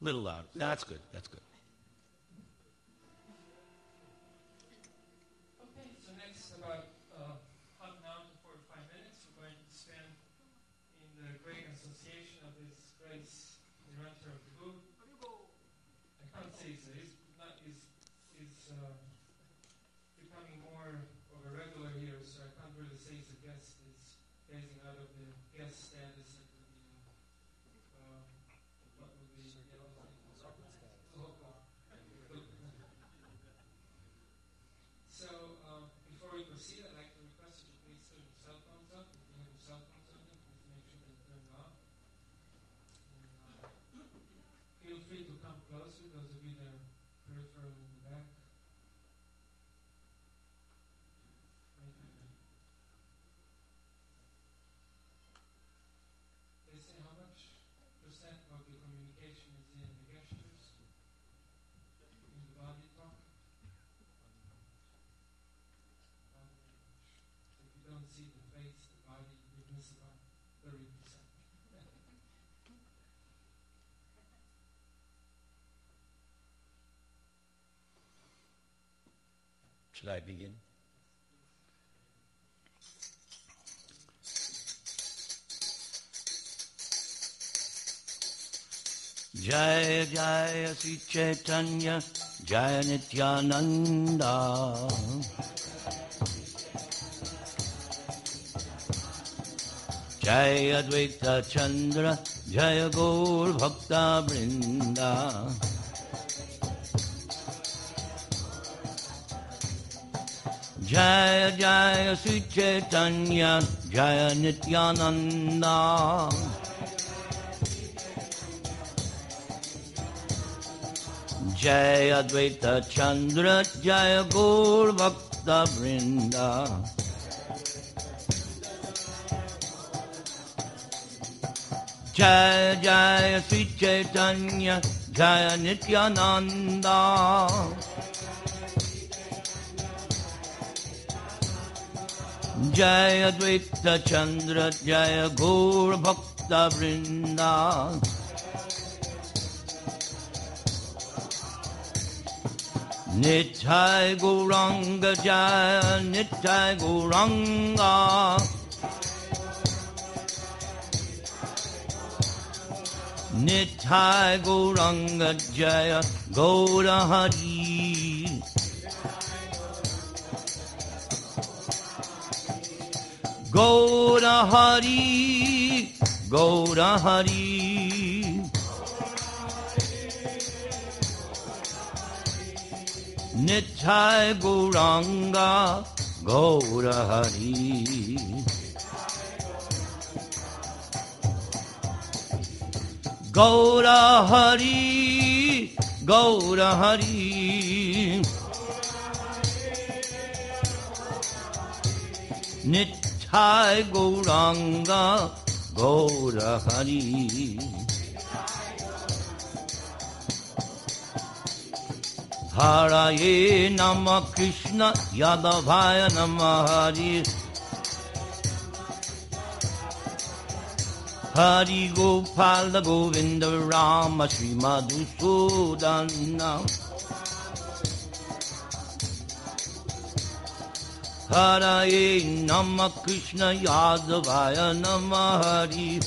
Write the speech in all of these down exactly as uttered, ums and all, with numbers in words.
Little louder. No, that's good. That's good. Okay, so next about uh, half an hour to forty-five minutes, we're going to spend in the great association of His Grace, the Ranter of the Book. I can't say so. He's not. He's, he's uh, becoming more of a regular here, so I can't really say he's a guest. He's phasing out of the guest status and the uh, what would be the other thing? Local. So uh, before we proceed, I'd like to request that you please turn your cell phones up. If you have your cell phones on them, please make sure they're turned off. And, uh, feel free to come closer, those of you that are peripheral in the back. They say how much percent of the communication is in the gestures, in the body talk? Not very much. So if you don't see the face, the body, you miss about thirty percent. Should I begin? Jaya Jaya Sri Chaitanya Jaya Nityananda Jaya Advaita Chandra Jaya Gaur Bhakta Vrinda Jaya Jaya Sri Chaitanya Jaya Nityananda Jaya Advaita Chandra Jaya Gaur Bhakta Vrinda Jaya Jaya Sri Chaitanya Jaya Nityananda Jaya Advaita Chandra Jaya Gaur Bhakta Vrinda Nittai Gauranga Jaya Nittai Gauranga Nittai Gauranga Jaya Gaura Hari Gaura Hari Gaura Hari Nittai Gauranga Gaura Hari Gaura Hari Gaura Hari Nittai Gauranga Gaura Hari Haraye Nama Krishna Yadavaya Nama Hari Hari Gopala Govinda Rama Shri Madhusudana Haraye Nama Krishna Yadavaya Nama Hari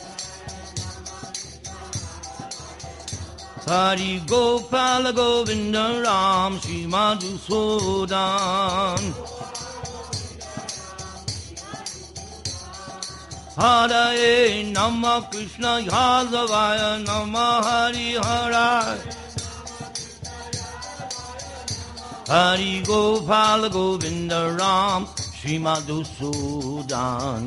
Hari Gopala Govinda Ram Shri Madhusudan Hare Nama Krishna Yadavaya Nama Hari Hara Hari Gopala Govinda Ram Shri Madhusudan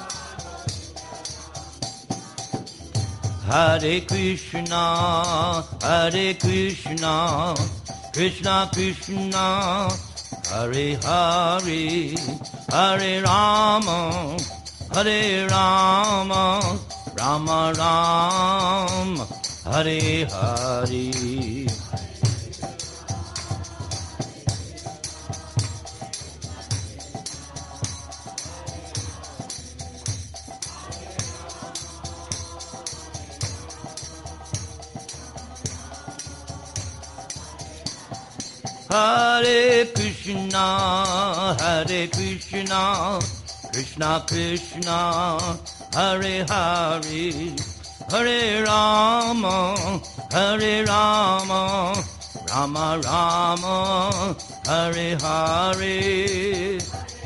Hare Krishna, Hare Krishna, Krishna Krishna, Hare Hare, Hare Rama, Hare Rama, Rama Rama, Hare Hare. Hare Krishna, Hare Krishna, Krishna Krishna, Hare Hare, Hare Rama, Hare Rama, Rama Rama, Hare Hare.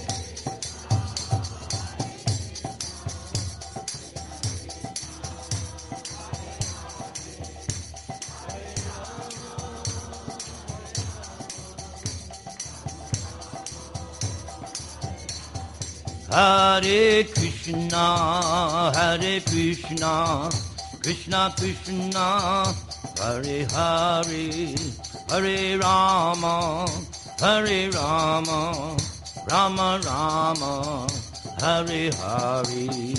Hare Krishna, Hare Krishna, Krishna Krishna, Hare Hare, Hare Rama, Hare Rama, Rama Rama, Hare Hare.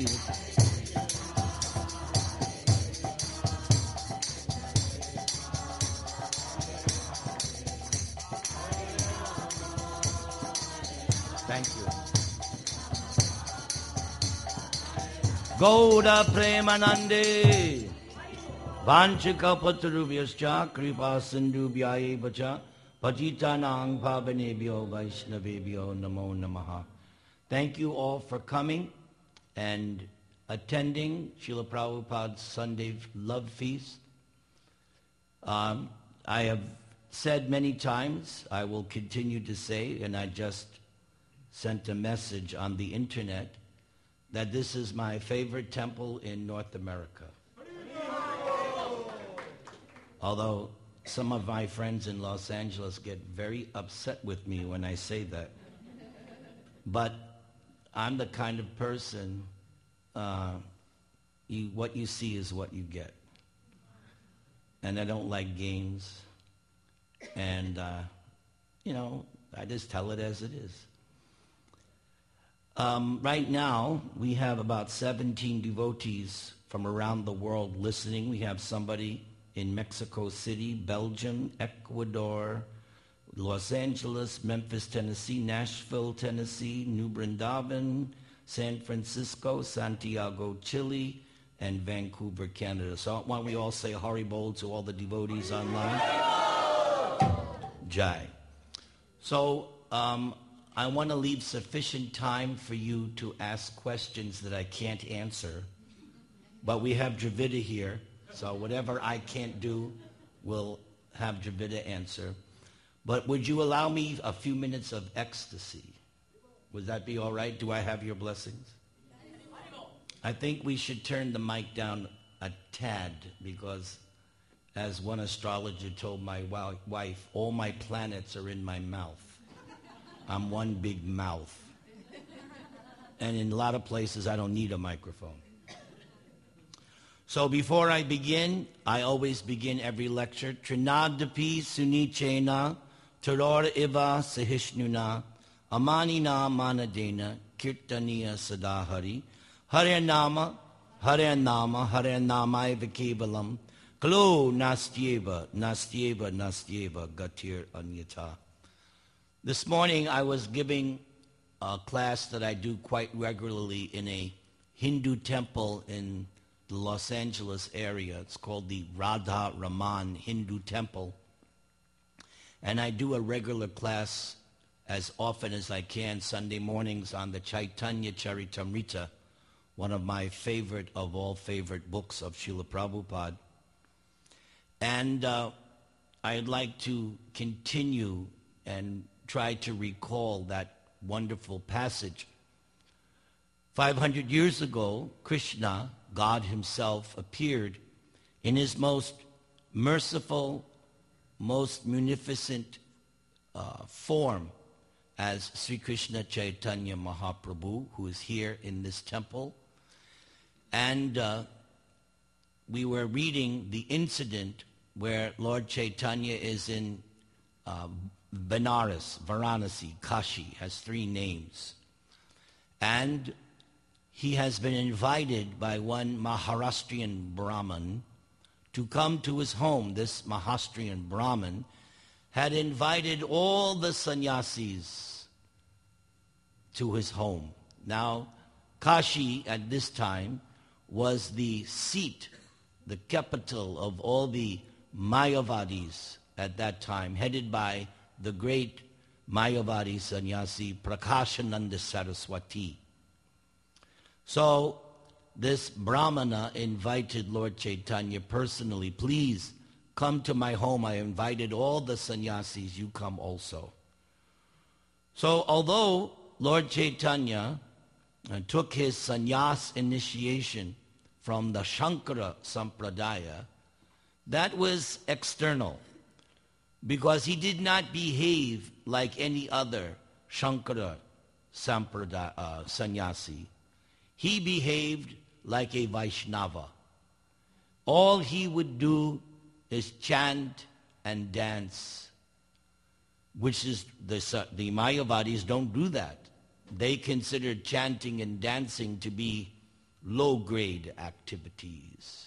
Thank you. Gauda Premanande Vanchika Patrubhyascha Kripa Sindhubhya Evacha Pajitanang Pavanebhyo Vaishnavebhyo Namo Namaha. Thank you all for coming and attending Srila Prabhupada's Sunday Love Feast. Um, I have said many times, I will continue to say, and I just sent a message on the internet, that this is my favorite temple in North America. Although some of my friends in Los Angeles get very upset with me when I say that. But I'm the kind of person, uh, you, what you see is what you get. And I don't like games. And, uh, you know, I just tell it as it is. Um, right now, we have about seventeen devotees from around the world listening. We have somebody in Mexico City, Belgium, Ecuador, Los Angeles, Memphis, Tennessee, Nashville, Tennessee, New Brindavan, San Francisco, Santiago, Chile, and Vancouver, Canada. So why don't we all say Haribol to all the devotees online? Jai. So, um, I want to leave sufficient time for you to ask questions that I can't answer. But we have Dravida here, so whatever I can't do, we'll have Dravida answer. But would you allow me a few minutes of ecstasy? Would that be all right? Do I have your blessings? I think we should turn the mic down a tad because, as one astrologer told my wife, all my planets are in my mouth. I'm one big mouth. And in a lot of places, I don't need a microphone. So before I begin, I always begin every lecture. Trinadapi sunichena, tarora iva sahishnuna, amanina manadena, kirtaniya sadahari, hare nama, hare nama, hare namai vikevalam, kalo nastyeva, nastyeva, nastyeva, gatir anyata. This morning I was giving a class that I do quite regularly in a Hindu temple in the Los Angeles area. It's called the Radha Raman Hindu Temple. And I do a regular class as often as I can Sunday mornings on the Chaitanya Charitamrita, one of my favorite of all favorite books of Srila Prabhupada. And uh, I'd like to continue and try to recall that wonderful passage. five hundred years ago, Krishna, God himself, appeared in his most merciful, most munificent uh, form as Sri Krishna Chaitanya Mahaprabhu, who is here in this temple. And uh, we were reading the incident where Lord Chaitanya is in uh, Benares, Varanasi, Kashi, has three names. And he has been invited by one Maharashtrian Brahmin to come to his home. This Maharashtrian Brahmin had invited all the sannyasis to his home. Now, Kashi at this time was the seat, the capital of all the Mayavadis, at that time, headed by the great Mayavadi sannyasi Prakashananda Saraswati. So this Brahmana invited Lord Chaitanya personally, please come to my home. I invited all the sannyasis, you come also. So although Lord Chaitanya uh, took his sannyas initiation from the Shankara Sampradaya, that was external, because he did not behave like any other Shankara Sampradaya uh, sannyasi. He behaved like a Vaishnava. All he would do is chant and dance, which is, the, the Mayavadis don't do that. They consider chanting and dancing to be low-grade activities.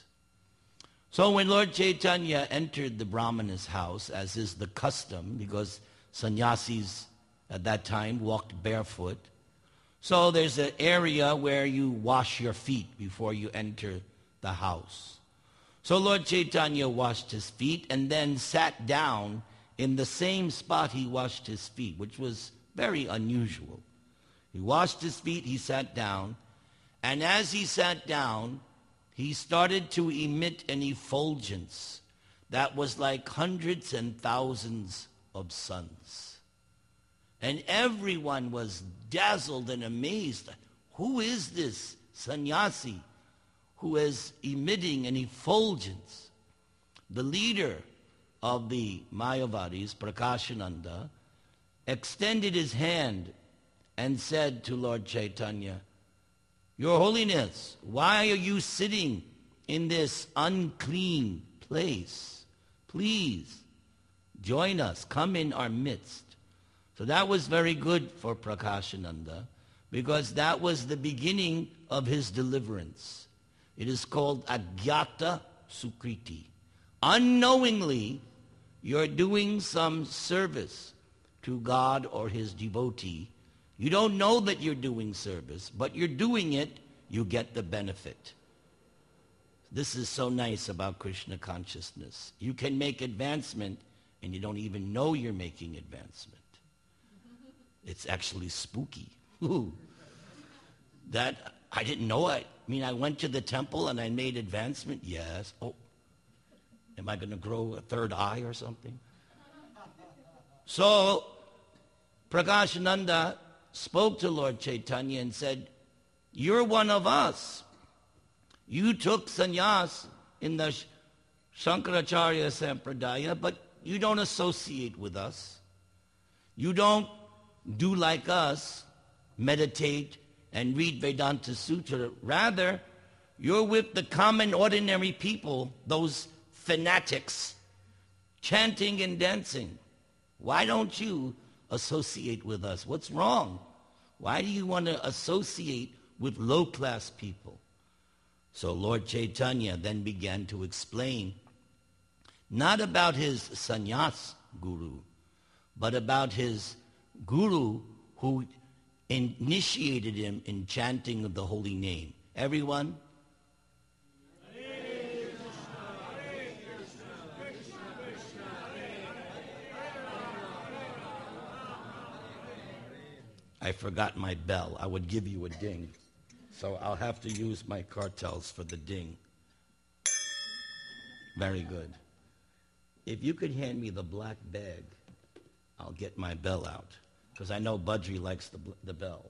So when Lord Chaitanya entered the Brahmana's house, as is the custom, because sannyasis at that time walked barefoot, so there's an area where you wash your feet before you enter the house. So Lord Chaitanya washed his feet and then sat down in the same spot he washed his feet, which was very unusual. He washed his feet, he sat down, and as he sat down, he started to emit an effulgence that was like hundreds and thousands of suns. And everyone was dazzled and amazed. Who is this sannyasi who is emitting an effulgence? The leader of the Mayavadis, Prakashananda, extended his hand and said to Lord Chaitanya, Your Holiness, why are you sitting in this unclean place? Please join us, come in our midst. So that was very good for Prakashananda, because that was the beginning of his deliverance. It is called Agyata Sukriti. Unknowingly, you're doing some service to God or his devotee. You don't know that you're doing service, but you're doing it, you get the benefit. This is so nice about Krishna consciousness. You can make advancement and you don't even know you're making advancement. It's actually spooky. Ooh. That, I didn't know it. I mean, I went to the temple and I made advancement. Yes. Oh, am I going to grow a third eye or something? So, Prakashananda spoke to Lord Chaitanya and said, you're one of us. You took sannyas in the Shankaracharya Sampradaya, but you don't associate with us. You don't do like us, meditate and read Vedanta Sutra. Rather, you're with the common ordinary people, those fanatics, chanting and dancing. Why don't you associate with us? What's wrong? Why do you want to associate with low-class people? So Lord Chaitanya then began to explain, not about his sannyas guru, but about his guru who initiated him in chanting of the holy name. Everyone? I forgot my bell. I would give you a ding. So I'll have to use my cartels for the ding. Very good. If you could hand me the black bag, I'll get my bell out. Because I know Budri likes the, the bell.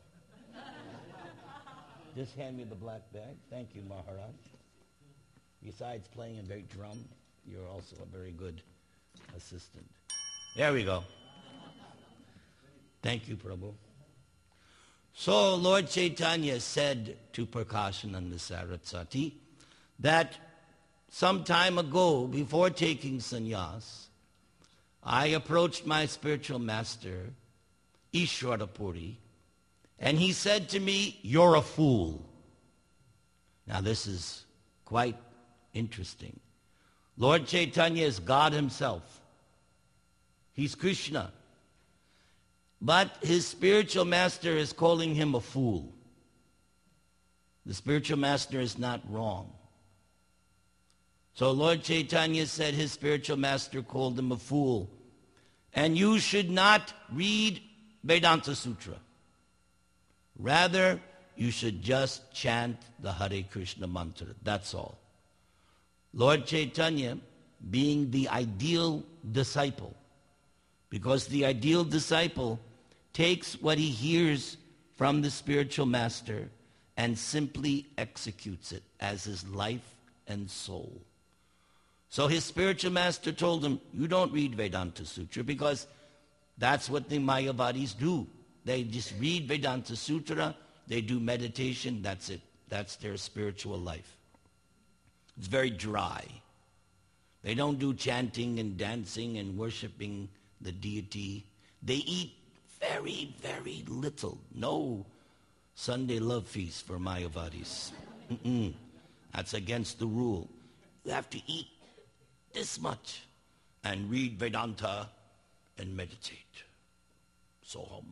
Just hand me the black bag. Thank you, Maharaj. Besides playing a great drum, you're also a very good assistant. There we go. Thank you, Prabhu. So Lord Chaitanya said to Prakashananda Saraswati that some time ago, before taking sannyas, I approached my spiritual master, Ishwarapuri, and he said to me, you're a fool. Now this is quite interesting. Lord Chaitanya is God himself. He's Krishna. But his spiritual master is calling him a fool. The spiritual master is not wrong. So Lord Chaitanya said his spiritual master called him a fool. And you should not read Vedanta Sutra. Rather, you should just chant the Hare Krishna mantra. That's all. Lord Chaitanya, being the ideal disciple, because the ideal disciple takes what he hears from the spiritual master and simply executes it as his life and soul. So his spiritual master told him, you don't read Vedanta Sutra, because that's what the Mayavadis do. They just read Vedanta Sutra, they do meditation, that's it. That's their spiritual life. It's very dry. They don't do chanting and dancing and worshiping the deity. They eat very, very little. No Sunday love feast for Mayavadis. Mm-mm. That's against the rule. You have to eat this much and read Vedanta and meditate. So, um,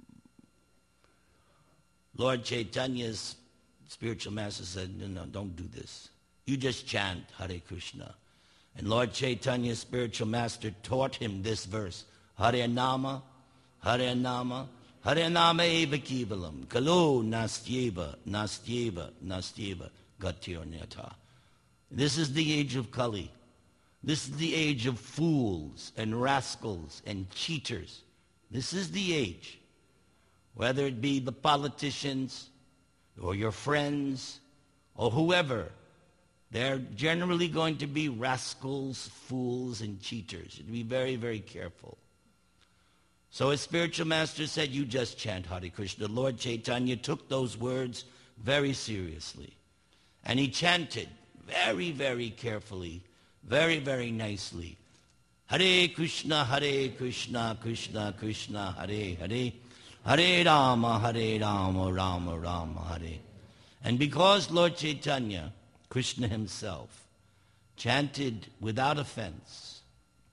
Lord Chaitanya's spiritual master said, no, no, don't do this. You just chant Hare Krishna. And Lord Chaitanya's spiritual master taught him this verse, Hare Nama, Hare Nama, Hare Nama eva kivalam, kalu nastyeva, nastyeva, nastyeva, gatyonyata. This is the age of Kali. This is the age of fools and rascals and cheaters. This is the age. Whether it be the politicians or your friends or whoever, they're generally going to be rascals, fools, and cheaters. You have to be very, very careful. So his spiritual master said, you just chant Hare Krishna. Lord Chaitanya took those words very seriously. And he chanted very, very carefully, very, very nicely. Hare Krishna, Hare Krishna, Krishna, Krishna, Hare Hare. Hare Rama, Hare Rama, Rama, Rama, Hare. And because Lord Chaitanya, Krishna himself, chanted without offense,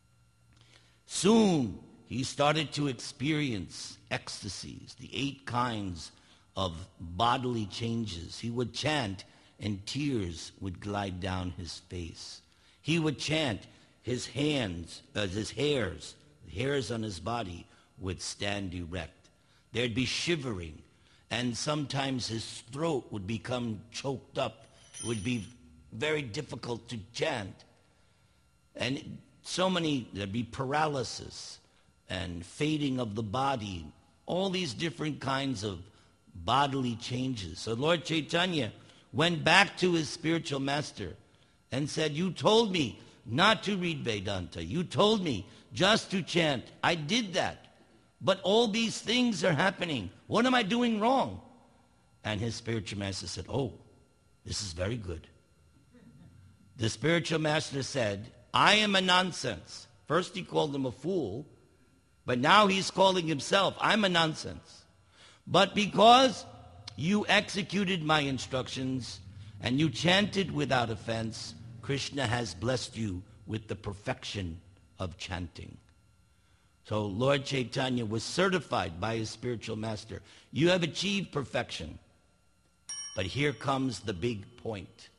soon he started to experience ecstasies, the eight kinds of bodily changes. He would chant and tears would glide down his face. He would chant, his hands, uh, his hairs, the hairs on his body would stand erect. There'd be shivering, and sometimes his throat would become choked up. It would be very difficult to chant. And so many, there'd be paralysis and fading of the body, all these different kinds of bodily changes. So Lord Chaitanya went back to his spiritual master and said, you told me not to read Vedanta. You told me just to chant. I did that. But all these things are happening. What am I doing wrong? And his spiritual master said, oh, this is very good. The spiritual master said, I am a nonsense. First he called him a fool, but now he's calling himself, I'm a nonsense. But because you executed my instructions and you chanted without offense, Krishna has blessed you with the perfection of chanting. So Lord Chaitanya was certified by his spiritual master. You have achieved perfection. But here comes the big point.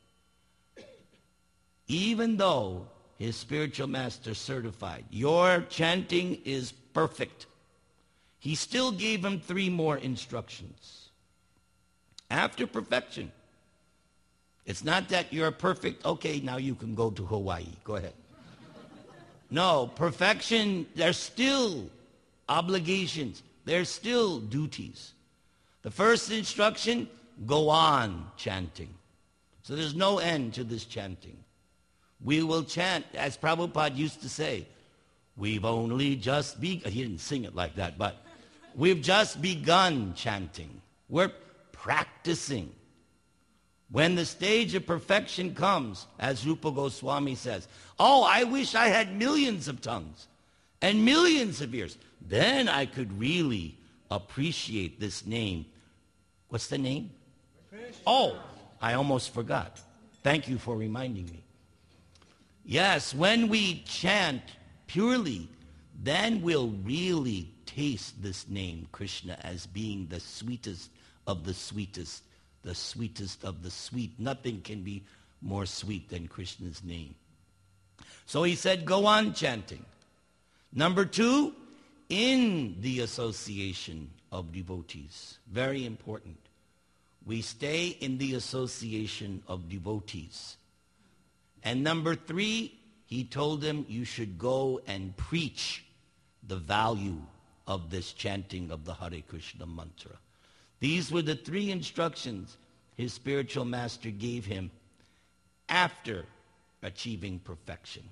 Even though his spiritual master certified, your chanting is perfect, he still gave him three more instructions. After perfection, it's not that you're perfect, okay, now you can go to Hawaii. Go ahead. No, perfection, there's still obligations. There's still duties. The first instruction, go on chanting. So there's no end to this chanting. We will chant, as Prabhupada used to say, we've only just begun. He didn't sing it like that, but we've just begun chanting. We're practicing. When the stage of perfection comes, as Rupa Goswami says, oh, I wish I had millions of tongues and millions of ears. Then I could really appreciate this name. What's the name? Krishna. Oh, I almost forgot. Thank you for reminding me. Yes, when we chant purely, then we'll really taste this name, Krishna, as being the sweetest of the sweetest. The sweetest of the sweet. Nothing can be more sweet than Krishna's name. So he said, go on chanting. Number two, in the association of devotees. Very important. We stay in the association of devotees. And number three, he told them you should go and preach the value of this chanting of the Hare Krishna mantra. These were the three instructions his spiritual master gave him after achieving perfection.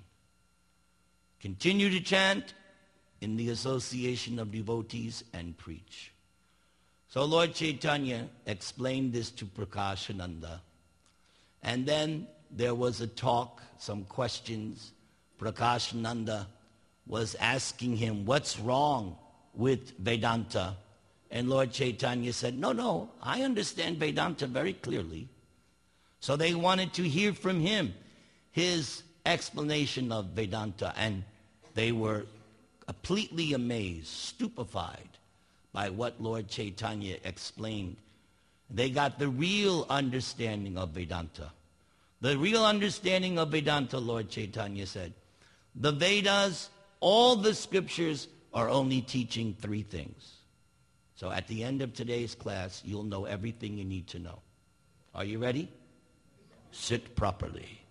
Continue to chant in the association of devotees and preach. So Lord Chaitanya explained this to Prakashananda. And then there was a talk, some questions. Prakashananda was asking him, what's wrong with Vedanta? And Lord Chaitanya said, no, no, I understand Vedanta very clearly. So they wanted to hear from him his explanation of Vedanta, and they were completely amazed, stupefied by what Lord Chaitanya explained. They got the real understanding of Vedanta. The real understanding of Vedanta, Lord Chaitanya said, the Vedas, all the scriptures are only teaching three things. So at the end of today's class, you'll know everything you need to know. Are you ready? Sit properly.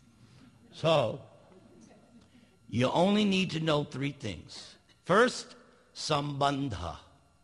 So, you only need to know three things. First, sambandha.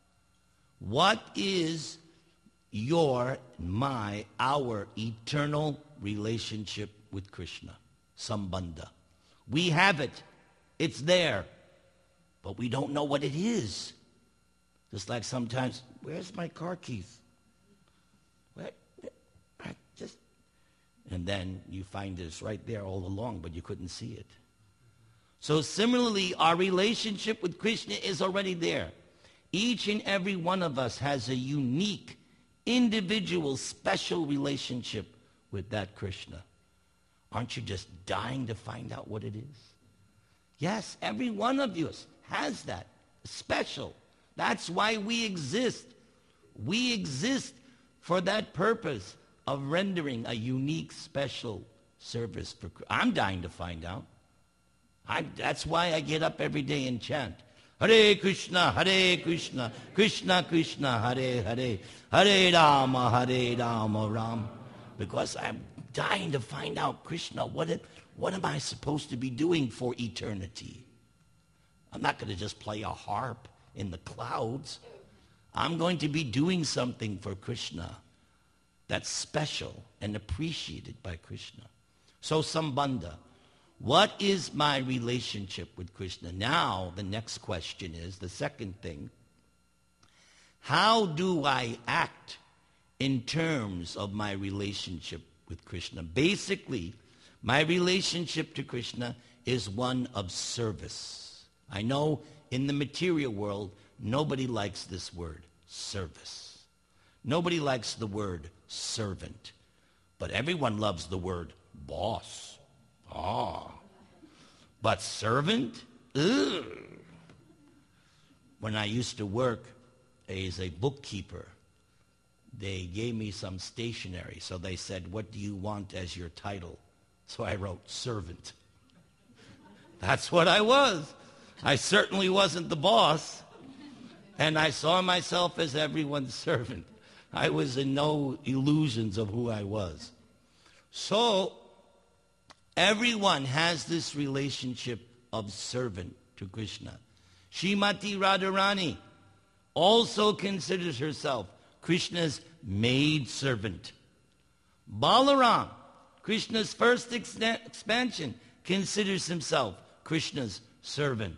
What is your, my, our eternal relationship with Krishna? Sambandha. We have it. It's there. But we don't know what it is. Just like sometimes, where's my car keys? Where? I just, and then you find it's right there all along, but you couldn't see it. So similarly, our relationship with Krishna is already there. Each and every one of us has a unique, individual, special relationship with that Krishna. Aren't you just dying to find out what it is? Yes, every one of you has that. Special. That's why we exist. We exist for that purpose of rendering a unique, special service. For, I'm dying to find out. I, that's why I get up every day and chant. Hare Krishna, Hare Krishna, Krishna Krishna, Hare Hare, Hare Rama, Hare Rama, Ram. Because I'm dying to find out, Krishna, what, it, what am I supposed to be doing for eternity? I'm not going to just play a harp in the clouds. I'm going to be doing something for Krishna that's special and appreciated by Krishna. So sambandha. What is my relationship with Krishna? Now, the next question is, the second thing, how do I act in terms of my relationship with Krishna? Basically, my relationship to Krishna is one of service. I know in the material world, nobody likes this word, service. Nobody likes the word servant. But everyone loves the word boss. Ah. But servant? Ugh. When I used to work as a bookkeeper, they gave me some stationery. So they said, what do you want as your title? So I wrote servant. That's what I was. I certainly wasn't the boss. And I saw myself as everyone's servant. I was in no illusions of who I was. So everyone has this relationship of servant to Krishna. Srimati Radharani also considers herself Krishna's maid servant. Balaram, Krishna's first ex- expansion, considers himself Krishna's servant.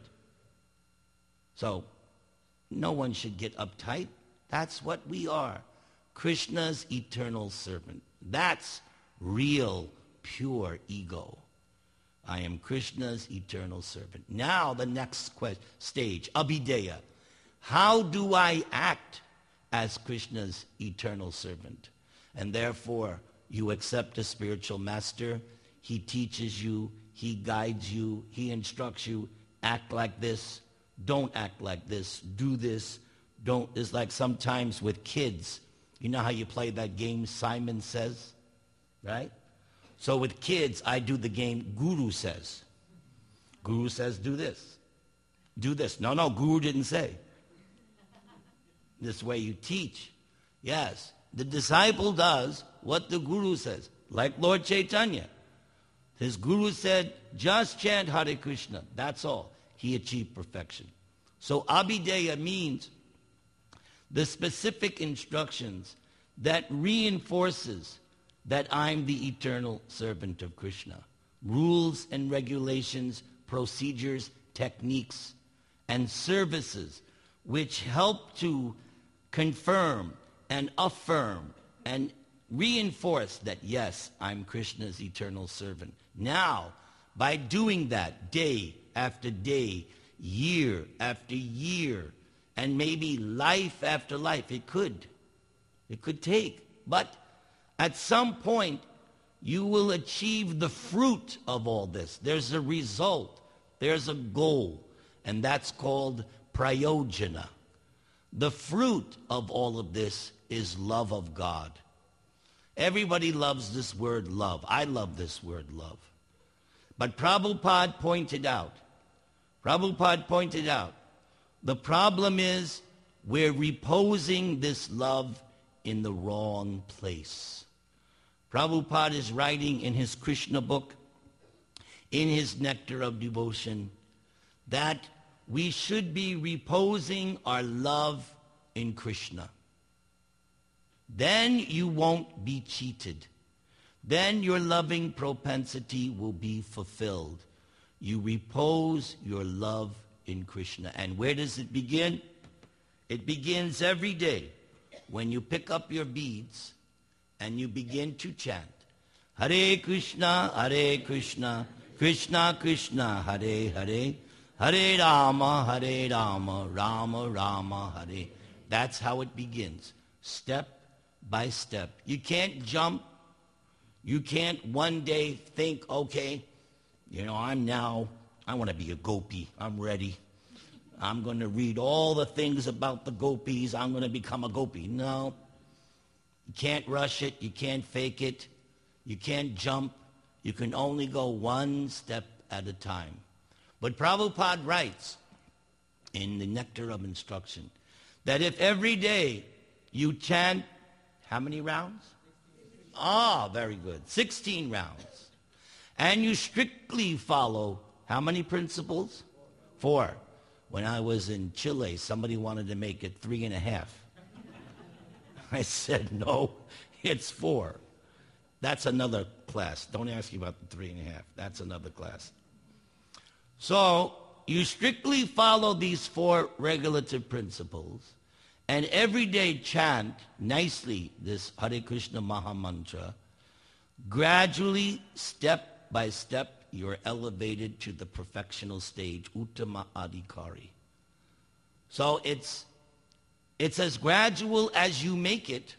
So, no one should get uptight. That's what we are. Krishna's eternal servant. That's real, pure ego. I am Krishna's eternal servant. Now the next quest, stage, Abhideya. How do I act as Krishna's eternal servant? And therefore, you accept a spiritual master. He teaches you. He guides you. He instructs you. Act like this. Don't act like this. Do this. Don't. It's like sometimes with kids. You know how you play that game Simon Says? Right? So with kids, I do the game Guru says. Guru says, do this. Do this. No, no, Guru didn't say. This way you teach. Yes, the disciple does what the Guru says. Like Lord Chaitanya. His Guru said, just chant Hare Krishna. That's all. He achieved perfection. So Abhideya means the specific instructions that reinforces that I'm the eternal servant of Krishna. Rules and regulations, procedures, techniques, and services which help to confirm and affirm and reinforce that, yes, I'm Krishna's eternal servant. Now, by doing that day after day, year after year, and maybe life after life, it could. It could take. But at some point, you will achieve the fruit of all this. There's a result. There's a goal. And that's called prayojana. The fruit of all of this is love of God. Everybody loves this word love. I love this word love. But Prabhupada pointed out, Prabhupada pointed out, the problem is we're reposing this love in the wrong place. Prabhupada is writing in his Krishna book, in his Nectar of Devotion, that we should be reposing our love in Krishna. Then you won't be cheated. Then your loving propensity will be fulfilled. You repose your love in Krishna. And where does it begin? It begins every day when you pick up your beads and you begin to chant, Hare Krishna, Hare Krishna, Krishna Krishna, Hare Hare, Hare Rama, Hare Rama, Rama Rama, Hare. That's how it begins, step by step. You can't jump. You can't one day think, okay, you know, I'm now, I want to be a gopi. I'm ready. I'm going to read all the things about the gopis. I'm going to become a gopi. No. You can't rush it. You can't fake it. You can't jump. You can only go one step at a time. But Prabhupada writes in the Nectar of Instruction that if every day you chant, how many rounds? Ah, very good. sixteen rounds. And you strictly follow how many principles? Four. When I was in Chile, somebody wanted to make it three and a half. I said, no, it's four. That's another class. Don't ask me about the three and a half. That's another class. So you strictly follow these four regulative principles and every day chant nicely this Hare Krishna Maha Mantra. Gradually, step by step, you're elevated to the perfectional stage, Uttama Adhikari. So it's, it's as gradual as you make it.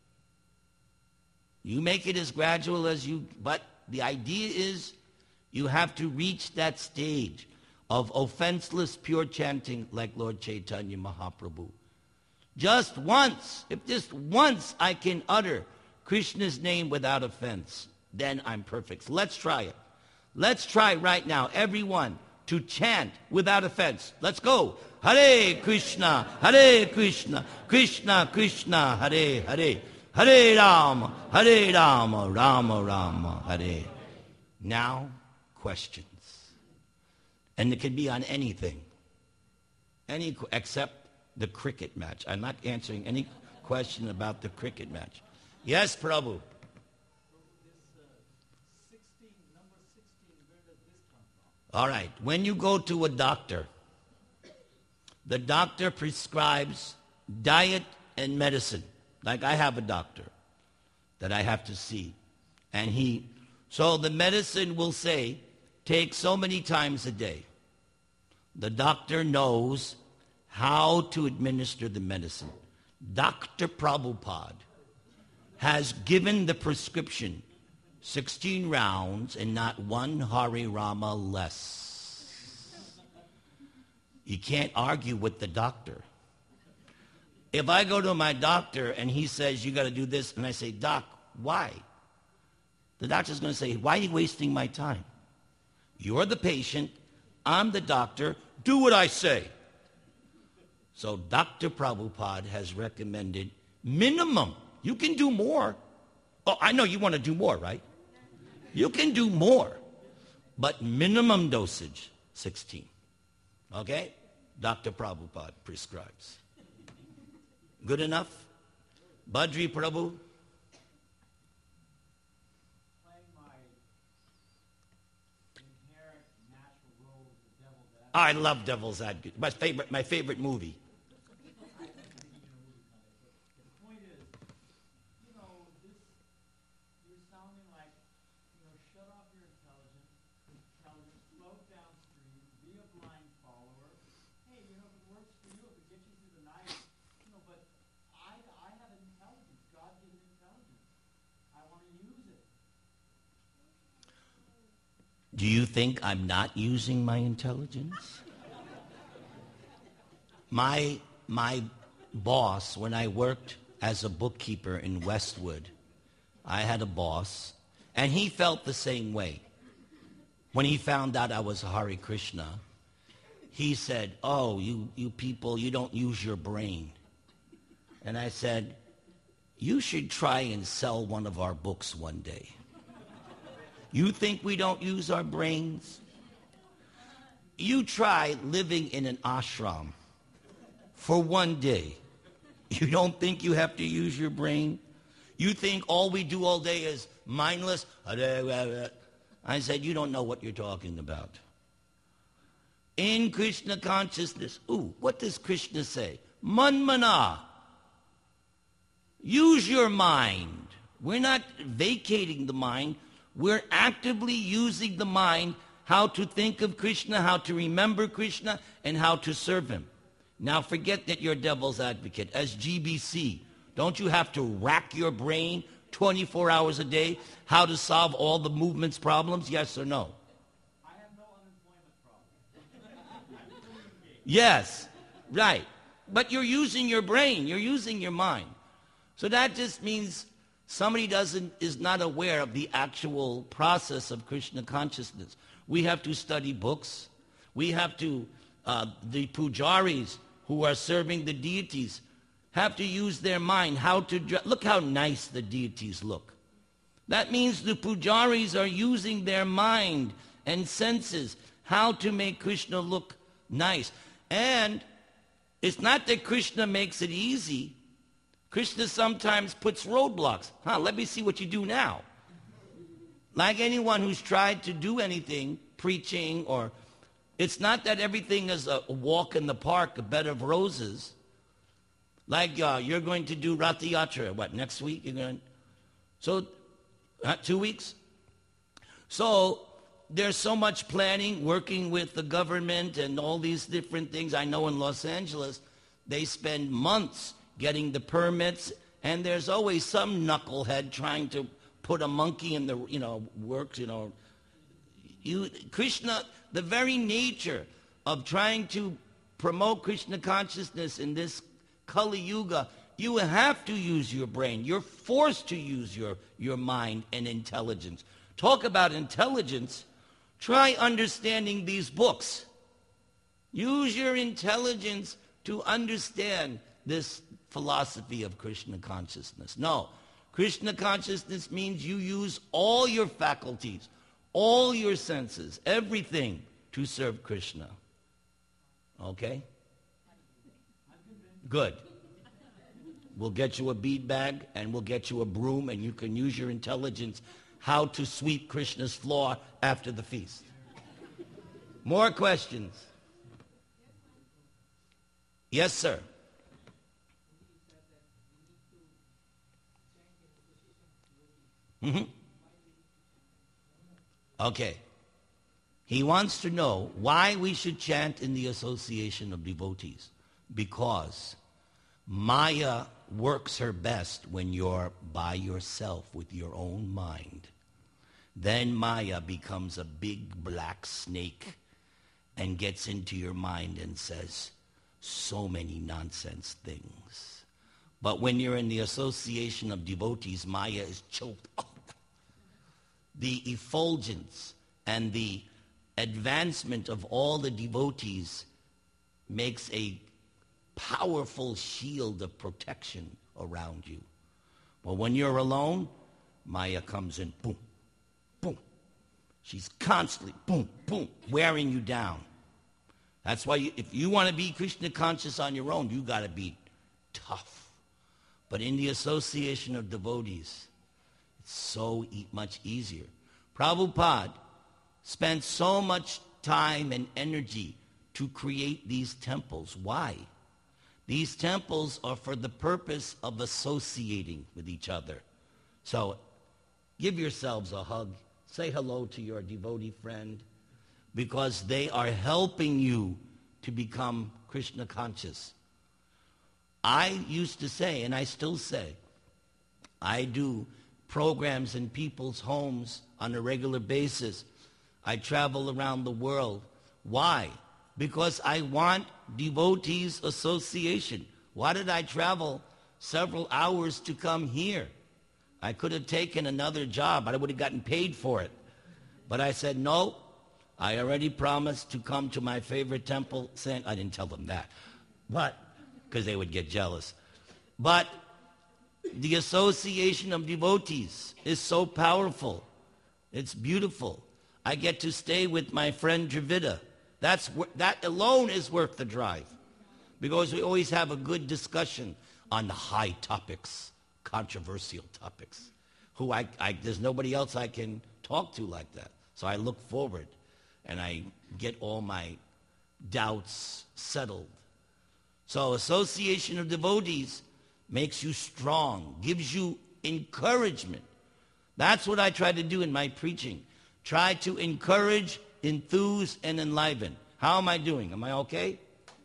You make it as gradual as you, but the idea is you have to reach that stage of offenseless pure chanting like Lord Chaitanya Mahaprabhu. Just once, if just once I can utter Krishna's name without offense, then I'm perfect. So let's try it. Let's try right now, everyone, to chant without offense. Let's go. Hare Krishna, Hare Krishna, Krishna Krishna, Hare Hare, Hare Rama, Hare Rama, Rama Rama, Hare. Now, questions. And it can be on anything. Any, except the cricket match. I'm not answering any question about the cricket match. Yes, Prabhu. All right. When you go to a doctor, the doctor prescribes diet and medicine. Like I have a doctor that I have to see. And he, so the medicine will say, take so many times a day. The doctor knows how to administer the medicine. Doctor Prabhupada has given the prescription sixteen rounds and not one Hare Rama less. You can't argue with the doctor. If I go to my doctor and he says, you got to do this, and I say, Doc, why? The doctor's going to say, why are you wasting my time? You're the patient. I'm the doctor. Do what I say. So Doctor Prabhupada has recommended minimum. You can do more. Oh, I know you want to do more, right? You can do more. But minimum dosage, sixteen. Okay? Doctor Prabhupada prescribes. Good enough? Badri Prabhu? I love Devil's Advocate. My favorite, my favorite movie. Do you think I'm not using my intelligence? My, my boss, when I worked as a bookkeeper in Westwood, I had a boss, and he felt the same way. When he found out I was a Hare Krishna, he said, oh, you, you people, you don't use your brain. And I said, you should try and sell one of our books one day. You think we don't use our brains? You try living in an ashram for one day. You don't think you have to use your brain? You think all we do all day is mindless? I said, you don't know what you're talking about. In Krishna consciousness, ooh, what does Krishna say? Manmana. Use your mind. We're not vacating the mind. We're actively using the mind how to think of Krishna, how to remember Krishna, and how to serve him. Now forget that you're devil's advocate. As G B C, don't you have to rack your brain twenty-four hours a day how to solve all the movement's problems? Yes or no? I have no unemployment problem. Yes, right. But you're using your brain. You're using your mind. So that just means somebody doesn't is not aware of the actual process of Krishna consciousness. We have to study books. We have to, uh, the pujaris who are serving the deities have to use their mind. How to dre- look how nice the deities look. That means the pujaris are using their mind and senses how to make Krishna look nice. And it's not that Krishna makes it easy. Krishna sometimes puts roadblocks. Huh, let me see what you do now. Like anyone who's tried to do anything, preaching, or it's not that everything is a walk in the park, a bed of roses. Like uh, you're going to do Rath Yatra, what, next week? You're going, so, uh, two weeks? So there's so much planning, working with the government and all these different things. I know in Los Angeles, they spend months getting the permits, and there's always some knucklehead trying to put a monkey in the, you know, works, you know. You, Krishna, the very nature of trying to promote Krishna consciousness in this Kali Yuga, you have to use your brain. You're forced to use your, your mind and intelligence. Talk about intelligence. Try understanding these books. Use your intelligence to understand this philosophy of Krishna consciousness. No, Krishna consciousness means you use all your faculties, all your senses, everything to serve Krishna. Okay? Good. We'll get you a bead bag and we'll get you a broom and you can use your intelligence how to sweep Krishna's floor after the feast. More questions? Yes, sir. Mm-hmm. Okay. He wants to know why we should chant in the association of devotees. Because Maya works her best when you're by yourself with your own mind. Then Maya becomes a big black snake and gets into your mind and says so many nonsense things. But when you're in the association of devotees, Maya is choked up. the effulgence and the advancement of all the devotees makes a powerful shield of protection around you. But when you're alone, Maya comes in, boom, boom. She's constantly, boom, boom, wearing you down. That's why you, if you want to be Krishna conscious on your own, you got to be tough. But in the association of devotees, it's so e- much easier. Prabhupada spent so much time and energy to create these temples. Why? These temples are for the purpose of associating with each other. So give yourselves a hug. Say hello to your devotee friend, because they are helping you to become Krishna conscious. I used to say, and I still say, I do programs in people's homes on a regular basis. I travel around the world. Why? Because I want devotees association. Why did I travel several hours to come here? I could have taken another job. I would have gotten paid for it. But I said, no, I already promised to come to my favorite temple. Saying, I didn't tell them that, but because they would get jealous. But the association of devotees is so powerful. It's beautiful. I get to stay with my friend Dravida. That's that alone is worth the drive, because we always have a good discussion on the high topics, controversial topics. Who I, I there's nobody else I can talk to like that. So I look forward, and I get all my doubts settled. So association of devotees makes you strong, gives you encouragement. That's what I try to do in my preaching. Try to encourage, enthuse, and enliven. How am I doing? Am I okay?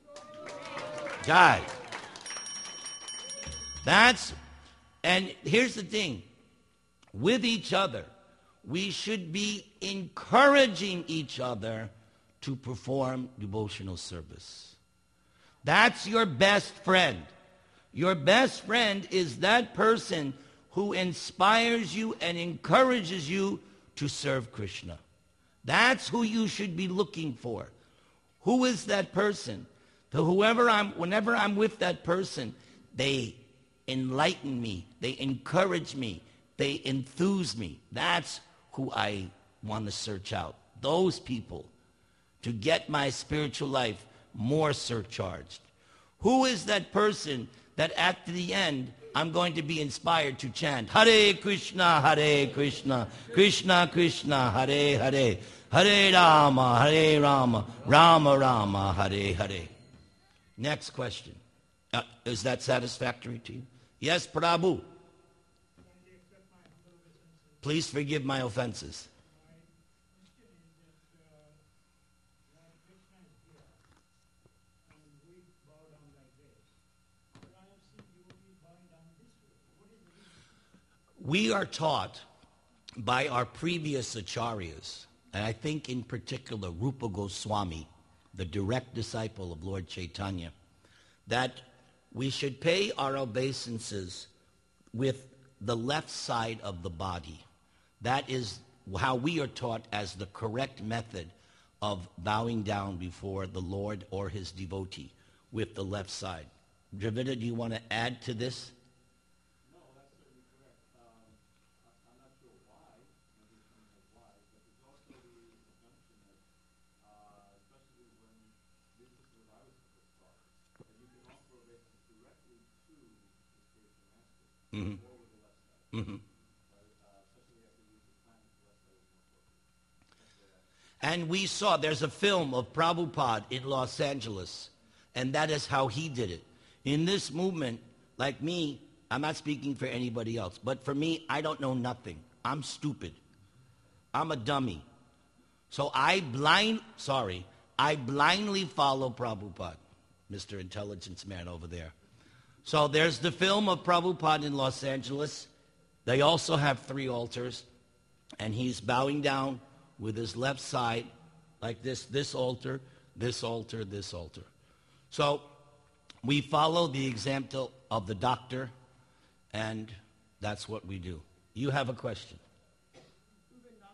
God. That's, and here's the thing. With each other, we should be encouraging each other to perform devotional service. That's your best friend. Your best friend is that person who inspires you and encourages you to serve Krishna. That's who you should be looking for. Who is that person? So whoever I'm, whenever I'm with that person, they enlighten me, they encourage me, they enthuse me. That's who I want to search out. Those people, to get my spiritual life more surcharged. Who is that person that at the end I'm going to be inspired to chant Hare Krishna, Hare Krishna, Krishna Krishna, Hare Hare, Hare Rama, Hare Rama, Rama Rama, Hare Hare. Next question. Uh, is that satisfactory to you? Yes, Prabhu. Please forgive my offenses. We are taught by our previous acharyas, and I think in particular Rupa Goswami, the direct disciple of Lord Chaitanya, that we should pay our obeisances with the left side of the body. That is how we are taught as the correct method of bowing down before the Lord or his devotee, with the left side. Dravida, do you want to add to this? Mm-hmm. Mm-hmm. And we saw, there's a film of Prabhupada in Los Angeles, and that is how he did it. In this movement, like me, I'm not speaking for anybody else, but for me, I don't know nothing. I'm stupid. I'm a dummy. So I blind, sorry, I blindly follow Prabhupada, Mister Intelligence Man over there. So there's the film of Prabhupada in Los Angeles. They also have three altars, and he's bowing down with his left side like this, this altar, this altar, this altar. So we follow the example of the doctor, and that's what we do. You have a question. Vrindavan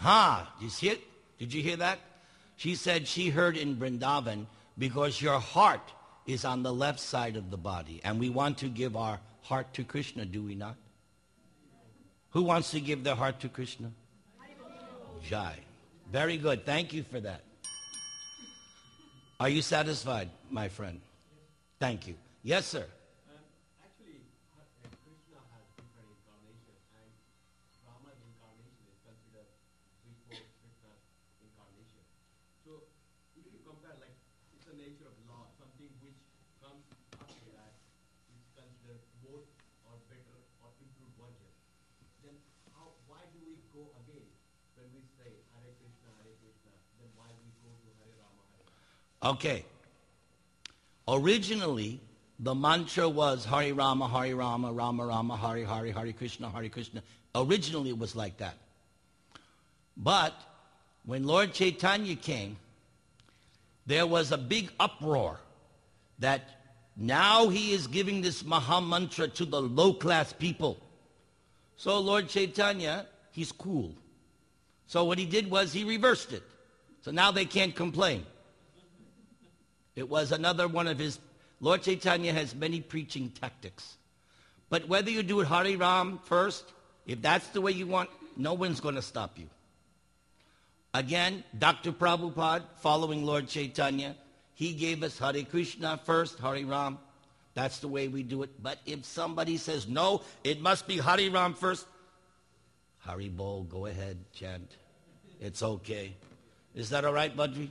Ha! Did you see it? Did you hear that? She said she heard in Vrindavan because your heart is on the left side of the body. And we want to give our heart to Krishna, do we not? Who wants to give their heart to Krishna? Jai. Very good. Thank you for that. Are you satisfied, my friend? Thank you. Yes, sir. Um, actually, uh, Krishna has different incarnations, and Rama's incarnation is considered before Krishna's incarnation. So, if you compare, like, it's the nature of law, something which comes after that, is considered more or better or improved version. Then, how? Why do we go again when we say Hare Krishna, Hare Krishna? Then why we go to Hare Rama, Hare Rama? Okay. Originally, the mantra was Hare Rama, Hare Rama, Rama Rama, Hare Hare, Hare Krishna, Hare Krishna. Originally, it was like that. But when Lord Chaitanya came, there was a big uproar that now he is giving this Maha Mantra to the low-class people. So Lord Chaitanya, he's cool. So what he did was he reversed it. So now they can't complain. It was another one of his... Lord Chaitanya has many preaching tactics. But whether you do it Hare Ram first, if that's the way you want, no one's going to stop you. Again, Doctor Prabhupada, following Lord Chaitanya, he gave us Hare Krishna first, Hare Ram. That's the way we do it. But if somebody says, no, it must be Hare Ram first, Hari Bol, go ahead, chant. It's okay. Is that all right, Badri?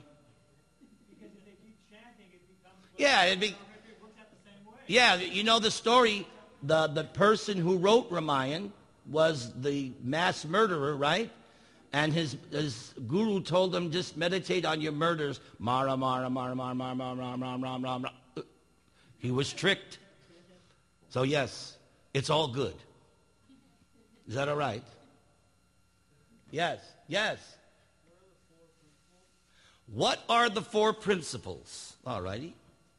Yeah, it'd be, yeah, you know the story, the, the person who wrote Ramayan was the mass murderer, right? And his, his guru told him, just meditate on your murders. Mara, Mara, Mara, Mara, Mara, Mara, Mara, Mara, Mara, Mara, Mara. He was tricked. So yes, it's all good. Is that all right? Yes, yes. What are the four principles? All righty.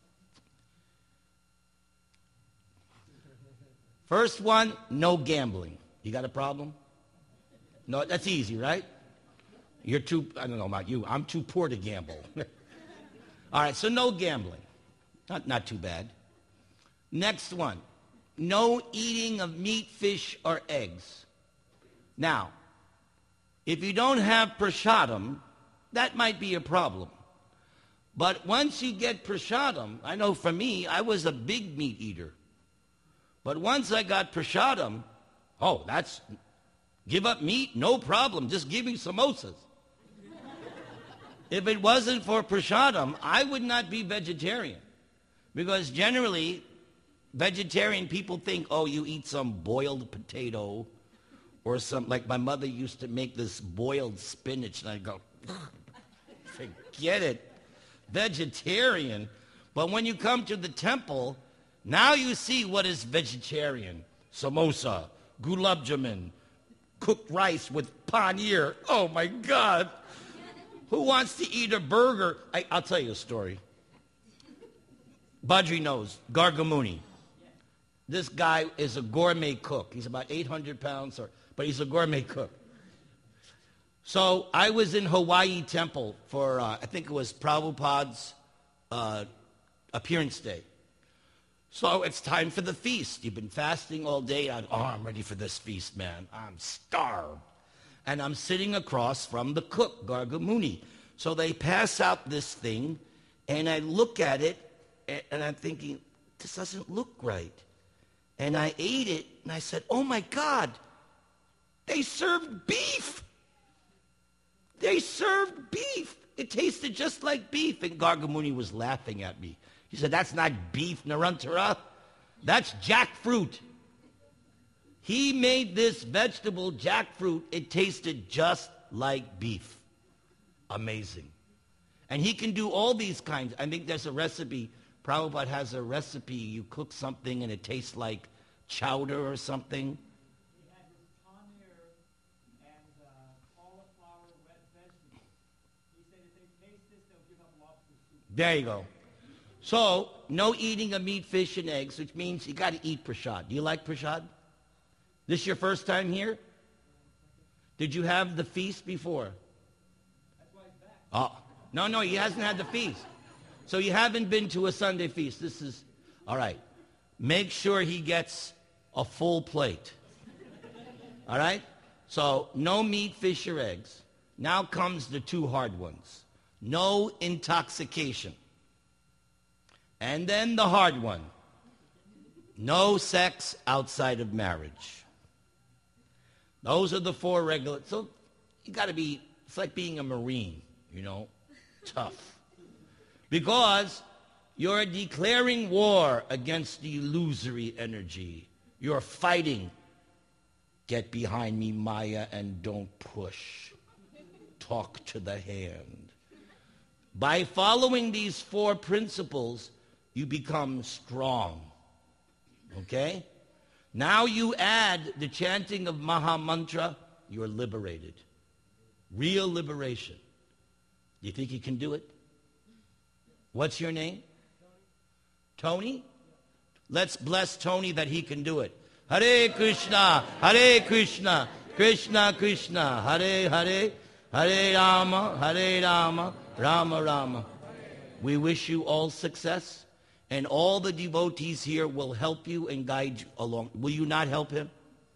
First one, no gambling. You got a problem? No, that's easy, right? You're too, I don't know about you, I'm too poor to gamble. All right, so no gambling. Not, not too bad. Next one, no eating of meat, fish, or eggs. Now, if you don't have prasadam, that might be a problem. But once you get prasadam, I know for me, I was a big meat eater. But once I got prasadam, oh, that's, give up meat, no problem. Just give me samosas. If it wasn't for prasadam, I would not be vegetarian. Because generally, vegetarian people think, oh, you eat some boiled potato or some, like my mother used to make this boiled spinach, and I go, forget it, vegetarian. But when you come to the temple, now you see what is vegetarian. Samosa, gulab jamun, cooked rice with paneer. Oh, my God. Who wants to eat a burger? I, I'll tell you a story. Badri knows, Gargamuni. This guy is a gourmet cook. He's about eight hundred pounds, or, but he's a gourmet cook. So I was in Hawaii Temple for, uh, I think it was Prabhupada's uh, appearance day. So it's time for the feast. You've been fasting all day. I, oh, I'm ready for this feast, man. I'm starved. And I'm sitting across from the cook, Gargamuni. So they pass out this thing, and I look at it, and, and I'm thinking, this doesn't look right. And I ate it, and I said, oh, my God, they served beef. They served beef. It tasted just like beef. And Gargamuni was laughing at me. He said, that's not beef, Narantara. That's jackfruit. He made this vegetable, jackfruit. It tasted just like beef. Amazing. And he can do all these kinds. I think there's a recipe. Prabhupada has a recipe. You cook something and it tastes like chowder or something. He had this paneer and uh, cauliflower wet vegetables. He said if they taste this, they'll give up lobster soup. There you go. So, no eating of meat, fish, and eggs, which means you got to eat prasad. Do you like prasad? This your first time here? Did you have the feast before? That's why he's back. Oh, no, no, he hasn't had the feast. So you haven't been to a Sunday feast. This is, all right. Make sure he gets a full plate. All right? So no meat, fish, or eggs. Now comes the two hard ones. No intoxication. And then the hard one. No sex outside of marriage. Those are the four regular. So you got to be, it's like being a Marine, you know, tough. Because you're declaring war against the illusory energy. You're fighting. Get behind me, Maya, and don't push. Talk to the hand. By following these four principles, you become strong. Okay? Now you add the chanting of Maha Mantra, you're liberated. Real liberation. You think you can do it? What's your name? Tony? Let's bless Tony that he can do it. Hare Krishna, Hare Krishna, Krishna Krishna, Hare Hare, Hare Rama, Hare Rama, Rama Rama. We wish you all success, and all the devotees here will help you and guide you along. Will you not help him?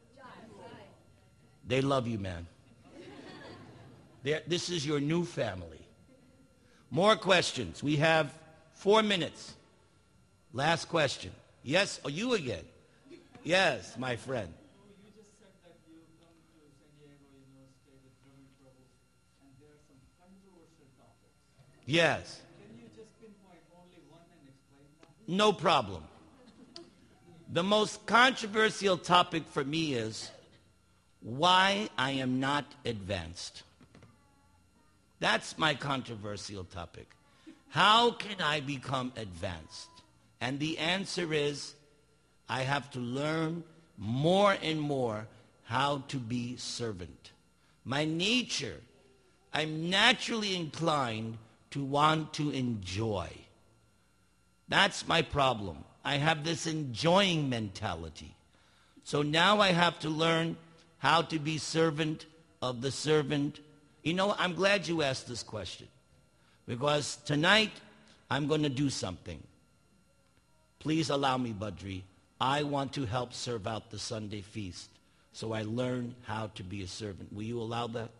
They love you, man. They're, this is your new family. More questions. We have four minutes. Last question. Yes, or you again? Yes, my friend. You just said that you come to San Diego University with Brahmin Prabhu, and there are some controversial topics. Yes. Can you just pinpoint only one and explain that? No problem. The most controversial topic for me is why I am not advanced. That's my controversial topic. How can I become advanced? And the answer is, I have to learn more and more how to be servant. My nature, I'm naturally inclined to want to enjoy. That's my problem. I have this enjoying mentality. So now I have to learn how to be servant of the servant. You know, I'm glad you asked this question, because tonight I'm going to do something. Please allow me, Badri. I want to help serve out the Sunday feast, so I learn how to be a servant. Will you allow that?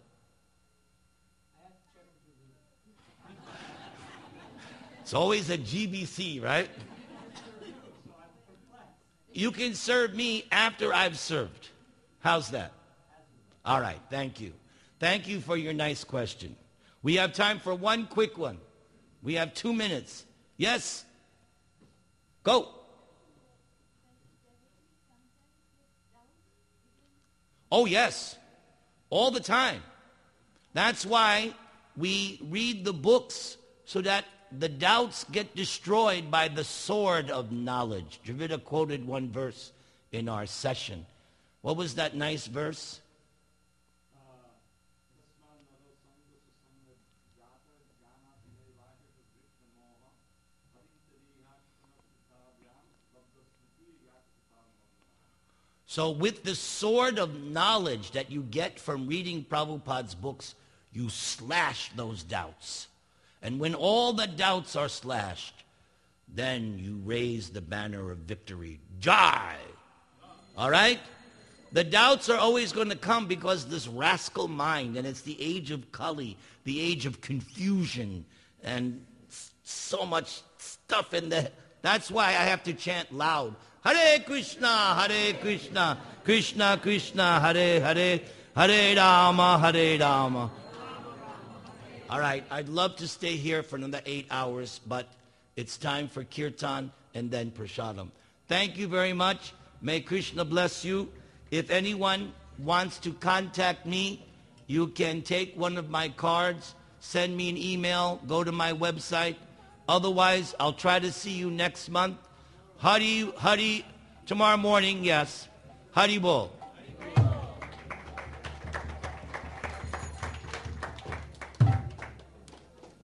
It's always a G B C, right? You can serve me after I've served. How's that? All right, thank you. Thank you for your nice question. We have time for one quick one. We have two minutes. Yes? Go. Oh, yes. All the time. That's why we read the books, so that the doubts get destroyed by the sword of knowledge. Dravida quoted one verse in our session. What was that nice verse? So with the sword of knowledge that you get from reading Prabhupada's books, you slash those doubts. And when all the doubts are slashed, then you raise the banner of victory. Jai! All right? The doubts are always going to come because this rascal mind, and it's the age of Kali, the age of confusion, and so much stuff in there. That's why I have to chant loud. Hare Krishna, Hare Krishna, Krishna Krishna, Hare Hare, Hare Rama, Hare Rama. All right, I'd love to stay here for another eight hours, but it's time for Kirtan and then Prasadam. Thank you very much. May Krishna bless you. If anyone wants to contact me, you can take one of my cards, send me an email, go to my website. Otherwise, I'll try to see you next month. Hari, Hari, tomorrow morning, yes. Hari Bol.